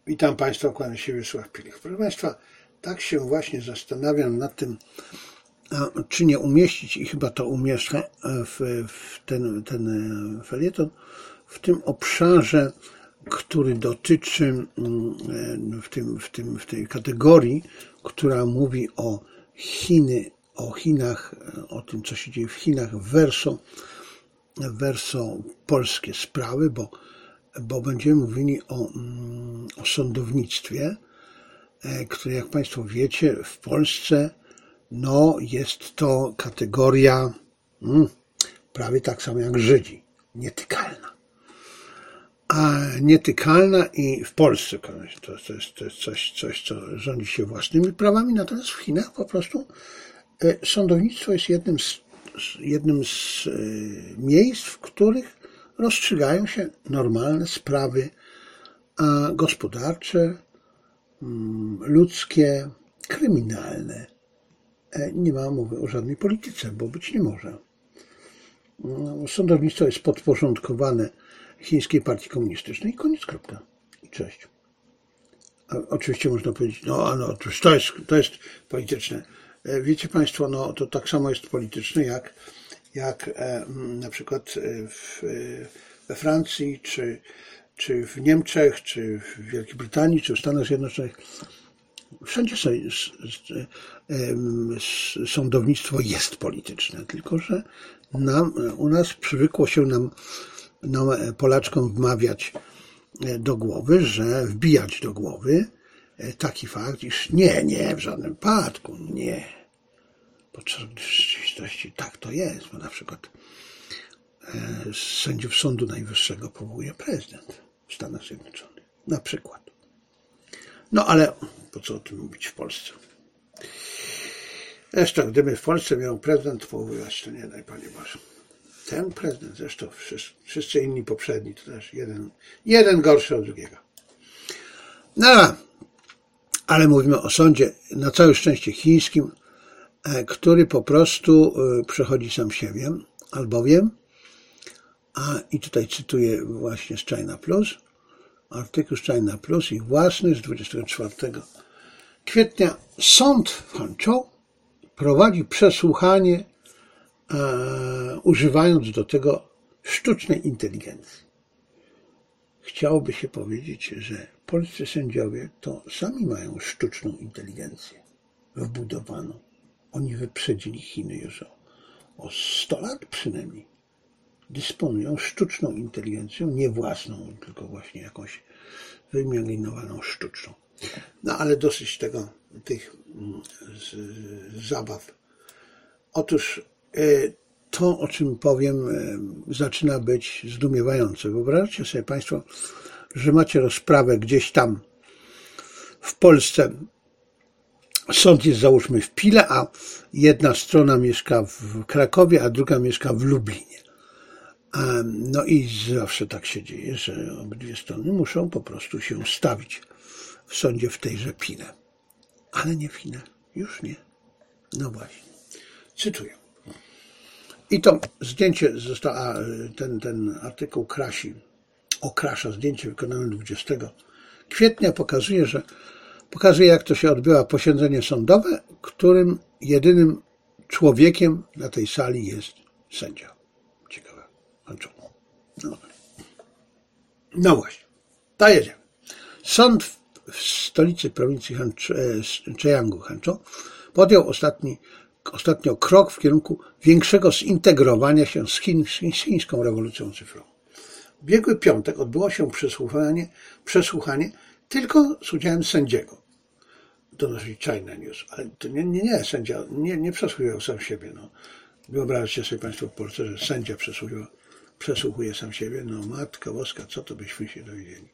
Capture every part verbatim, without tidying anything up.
Witam Państwa, kłaniam się Wiesław Pilich. Proszę Państwa, tak się właśnie zastanawiam nad tym, czy nie umieścić, i chyba to umieszczę w, w ten, ten felieton, w tym obszarze, który dotyczy, w, tym, w, tym, w tej kategorii, która mówi o Chiny, o Chinach, o tym, co się dzieje w Chinach, verso, verso polskie sprawy, bo bo będziemy mówili o, o sądownictwie, które, jak Państwo wiecie, w Polsce no, jest to kategoria hmm, prawie tak samo jak Żydzi, nietykalna. A nietykalna i w Polsce to, to, jest, to jest coś, coś, co rządzi się własnymi prawami, natomiast w Chinach po prostu sądownictwo jest jednym z, jednym z miejsc, w których rozstrzygają się normalne sprawy gospodarcze, ludzkie, kryminalne. Nie ma mowy o żadnej polityce, bo być nie może. Sądownictwo jest podporządkowane Chińskiej Partii Komunistycznej i koniec, kropka. I cześć. A oczywiście można powiedzieć, no, no to jest, to jest polityczne. Wiecie Państwo, no to tak samo jest polityczne jak jak na przykład w, we Francji, czy, czy w Niemczech, czy w Wielkiej Brytanii, czy w Stanach Zjednoczonych. Wszędzie sądownictwo jest polityczne, tylko że nam, u nas przywykło się nam, nam, Polaczkom, wmawiać do głowy, że wbijać do głowy taki fakt, iż nie, nie, w żadnym wypadku, nie. Podczas gdy w rzeczywistości tak to jest, bo na przykład sędziów Sądu Najwyższego powołuje prezydent w Stanach Zjednoczonych. Na przykład. No ale po co o tym mówić w Polsce? Zresztą gdyby w Polsce miał prezydent powoływać, to nie daj Panie Boże. Ten prezydent, zresztą wszyscy inni poprzedni, to też jeden, jeden gorszy od drugiego. No, ale mówimy o sądzie na całe szczęście chińskim, który po prostu przechodzi sam siebie, albowiem, a i tutaj cytuję właśnie z China Plus, artykuł z China Plus, ich własny z dwudziestego czwartego kwietnia, sąd w Hangzhou prowadzi przesłuchanie, e, używając do tego sztucznej inteligencji. Chciałoby się powiedzieć, że polscy sędziowie to sami mają sztuczną inteligencję wbudowaną. Oni wyprzedzili Chiny już o, o sto lat przynajmniej. Dysponują sztuczną inteligencją, nie własną, tylko właśnie jakąś wyimaginowaną sztuczną. No ale dosyć tego, tych z, z zabaw. Otóż to, o czym powiem, zaczyna być zdumiewające. Wyobraźcie sobie Państwo, że macie rozprawę gdzieś tam w Polsce. Sąd jest, załóżmy, w Pile, a jedna strona mieszka w Krakowie, a druga mieszka w Lublinie. No i zawsze tak się dzieje, że obydwie strony muszą po prostu się stawić w sądzie w tejże Pile. Ale nie w Chinach. Już nie. No właśnie. Cytuję. I to zdjęcie zostało, ten, ten artykuł krasi, okrasza zdjęcie wykonane dwudziestego kwietnia, pokazuje, że Pokazuje, jak to się odbywa posiedzenie sądowe, którym jedynym człowiekiem na tej sali jest sędzia. Ciekawe. No, no właśnie. To jedziemy. Sąd w stolicy prowincji Cheyangu, Hangzhou, podjął ostatni, ostatnio krok w kierunku większego zintegrowania się z, Chin, z chińską rewolucją cyfrową. W ubiegły piątek odbyło się przesłuchanie, przesłuchanie tylko z udziałem sędziego. Donosi China News. Ale to nie, nie, nie sędzia nie, nie przesłuchiwał sam siebie. No. Wyobraźcie sobie Państwo w Polsce, że sędzia przesłuchuje, przesłuchuje sam siebie. No Matka Boska, co to byśmy się dowiedzieli.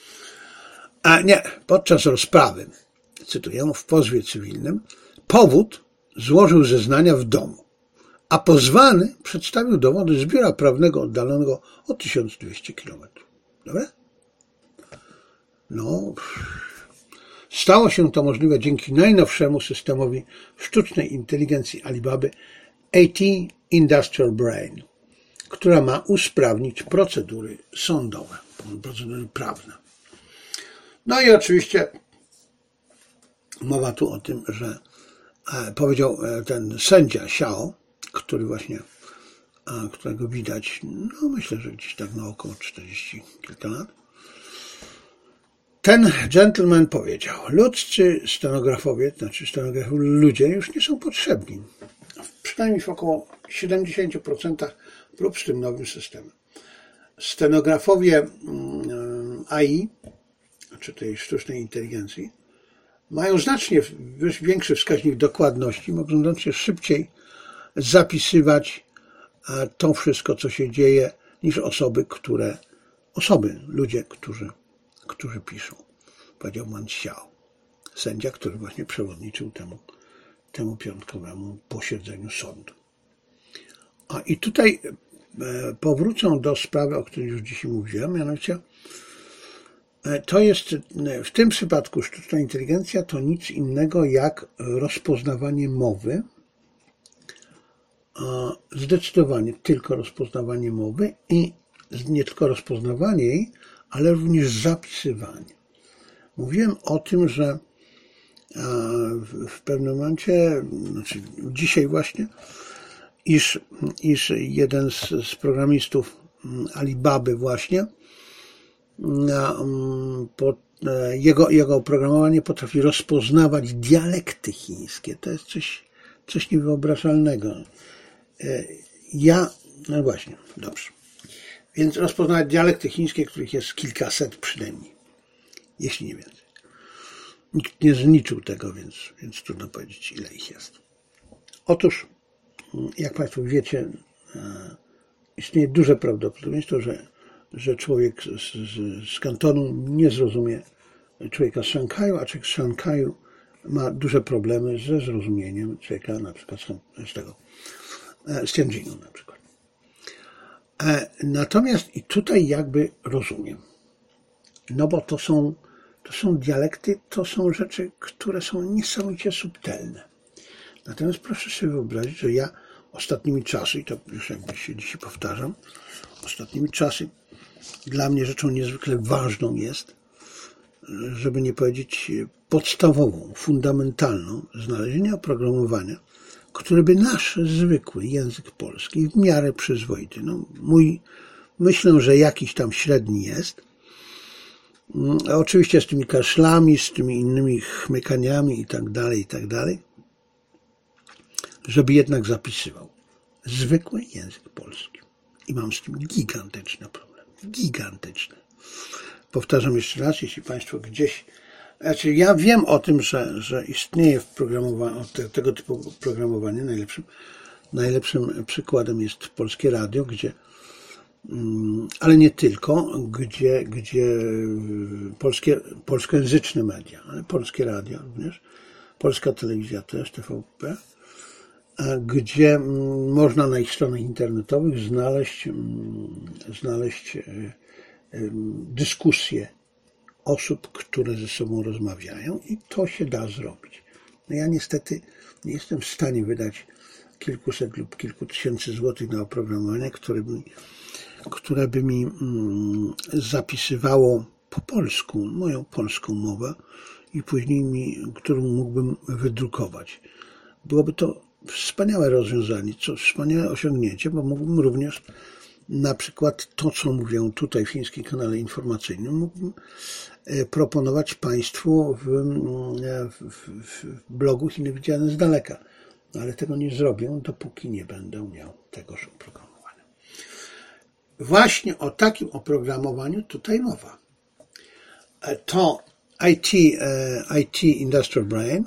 A nie, podczas rozprawy, cytuję, w pozwie cywilnym, powód złożył zeznania w domu, a pozwany przedstawił dowody z biura prawnego oddalonego o tysiąc dwieście kilometrów. Dobra? No, stało się to możliwe dzięki najnowszemu systemowi sztucznej inteligencji Alibaby A T Industrial Brain, która ma usprawnić procedury sądowe, procedury prawne. No i oczywiście mowa tu o tym, że powiedział ten sędzia Xiao, który właśnie, którego widać, no myślę, że gdzieś tak na około czterdzieści kilka lat. Ten gentleman powiedział, ludzcy stenografowie, znaczy stenografowie, ludzie już nie są potrzebni. Przynajmniej w około siedemdziesiąt procent prób z tym nowym systemem. Stenografowie A I, czy tej sztucznej inteligencji, mają znacznie większy wskaźnik dokładności, mogą się szybciej zapisywać to wszystko, co się dzieje, niż osoby, które, osoby, ludzie, którzy, którzy piszą. Powiedział Wan Xiao, sędzia, który właśnie przewodniczył temu, temu piątkowemu posiedzeniu sądu. A i tutaj powrócę do sprawy, o której już dzisiaj mówiłem, mianowicie to jest, w tym przypadku sztuczna inteligencja to nic innego jak rozpoznawanie mowy, zdecydowanie tylko rozpoznawanie mowy i nie tylko rozpoznawanie jej, ale również zapisywanie. Mówiłem o tym, że w pewnym momencie, znaczy dzisiaj właśnie, iż, iż jeden z, z programistów Alibaby właśnie, po, jego, jego oprogramowanie potrafi rozpoznawać dialekty chińskie. To jest coś, coś niewyobrażalnego. Ja, no właśnie, dobrze. Więc rozpoznawać dialekty chińskie, których jest kilkaset przynajmniej, jeśli nie więcej. Nikt nie zliczył tego, więc, więc trudno powiedzieć, ile ich jest. Otóż, jak Państwo wiecie, istnieje duże prawdopodobieństwo, że, że człowiek z, z, z Kantonu nie zrozumie człowieka z Szanghaju, a człowiek z Szanghaju ma duże problemy ze zrozumieniem człowieka na przykład z tego, z Tianjinu na przykład. Natomiast i tutaj jakby rozumiem, no bo to są, to są dialekty, to są rzeczy, które są niesamowicie subtelne. Natomiast proszę sobie wyobrazić, że ja ostatnimi czasy, i to już jakby się dzisiaj powtarzam, ostatnimi czasy dla mnie rzeczą niezwykle ważną jest, żeby nie powiedzieć podstawową, fundamentalną, znalezienie oprogramowania, które by nasz zwykły język polski w miarę przyzwoity, no mój, myślę, że jakiś tam średni jest, a oczywiście z tymi kaszlami, z tymi innymi chmykaniami i tak dalej, i tak dalej, żeby jednak zapisywał zwykły język polski. I mam z tym gigantyczny problem. Gigantyczny. Powtarzam jeszcze raz, jeśli Państwo gdzieś... Znaczy ja wiem o tym, że, że istnieje w programowaniu, te, tego typu programowanie. Najlepszym, najlepszym przykładem jest Polskie Radio, gdzie, ale nie tylko, gdzie, gdzie polskie, polskojęzyczne media, ale Polskie Radio również, Polska Telewizja też, T V P, gdzie można na ich stronach internetowych znaleźć, znaleźć dyskusje osób, które ze sobą rozmawiają i to się da zrobić. No ja niestety nie jestem w stanie wydać kilkuset lub kilku tysięcy złotych na oprogramowanie, które by, które by mi zapisywało po polsku, moją polską mowę i później mi, którą mógłbym wydrukować. Byłoby to wspaniałe rozwiązanie, co wspaniałe osiągnięcie, bo mógłbym również na przykład to, co mówię tutaj w Chińskim Kanale Informacyjnym, mógłbym proponować Państwu w, w, w blogu Chiny widziane z daleka. No, ale tego nie zrobię, dopóki nie będę miał tegoż oprogramowania. Właśnie o takim oprogramowaniu tutaj mowa. To I T, I T Industrial Brain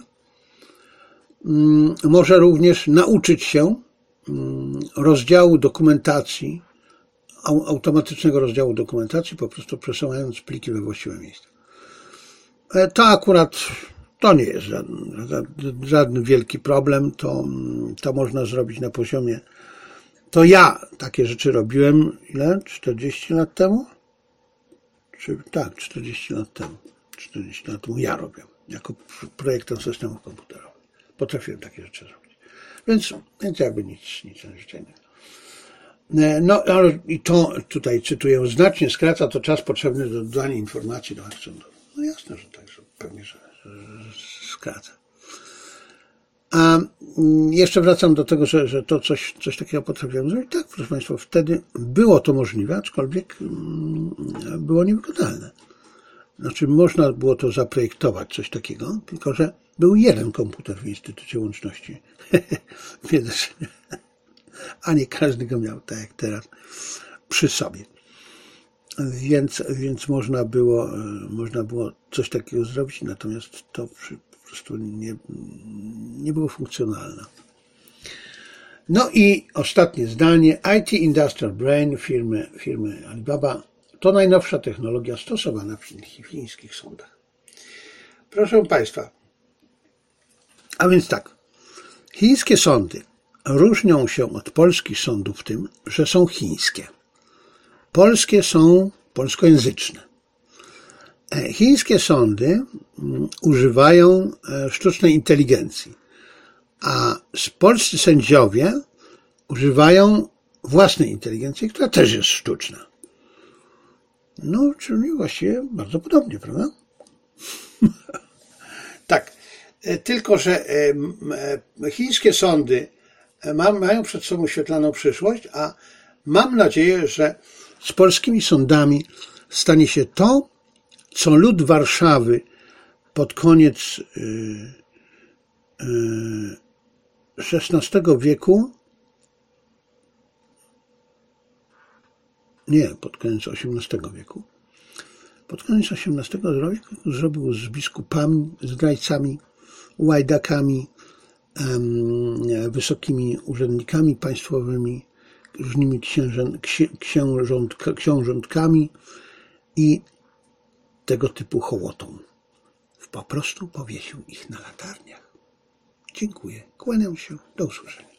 może również nauczyć się rozdziału dokumentacji, automatycznego rozdziału dokumentacji, po prostu przesyłając pliki we właściwe miejsce. To akurat to nie jest żaden, żaden wielki problem, to, to można zrobić na poziomie. To ja takie rzeczy robiłem, ile? czterdzieści lat temu? Czy, tak, czterdzieści lat temu. czterdzieści lat temu ja robię, jako projektant systemów komputerowych. Potrafiłem takie rzeczy zrobić. Więc, więc jakby nic, nic nadzwyczajnego. No, ale i to tutaj cytuję, znacznie skraca to czas potrzebny do dodania informacji do aktu sądowego. No jasne, że tak, że pewnie, że, że, że skraca. A jeszcze wracam do tego, że, że to coś, coś takiego potrafiłem zrobić. Tak, proszę Państwa, wtedy było to możliwe, aczkolwiek było niewykonalne. Znaczy, można było to zaprojektować, coś takiego, tylko że był jeden komputer w Instytucie Łączności. Więc, a nie każdy go miał, tak jak teraz, przy sobie. Więc, więc można było, można było coś takiego zrobić, natomiast to po prostu nie, nie było funkcjonalne. No i ostatnie zdanie. I T Industrial Brain firmy, firmy Alibaba to najnowsza technologia stosowana w chińskich sądach. Proszę Państwa, a więc tak, chińskie sądy różnią się od polskich sądów tym, że są chińskie. Polskie są polskojęzyczne. Chińskie sądy używają sztucznej inteligencji, a polscy sędziowie używają własnej inteligencji, która też jest sztuczna. No, czyli właściwie bardzo podobnie, prawda? Tak, tylko że chińskie sądy mają przed sobą świetlaną przyszłość, a mam nadzieję, że z polskimi sądami stanie się to, co lud Warszawy pod koniec szesnastego wieku, nie, pod koniec osiemnastego wieku, pod koniec osiemnastego wieku zrobił z biskupami, zdrajcami, łajdakami, wysokimi urzędnikami państwowymi, różnymi księżę, księżąt, książątkami i tego typu hołotą. Po prostu powiesił ich na latarniach. Dziękuję. Kłaniam się. Do usłyszenia.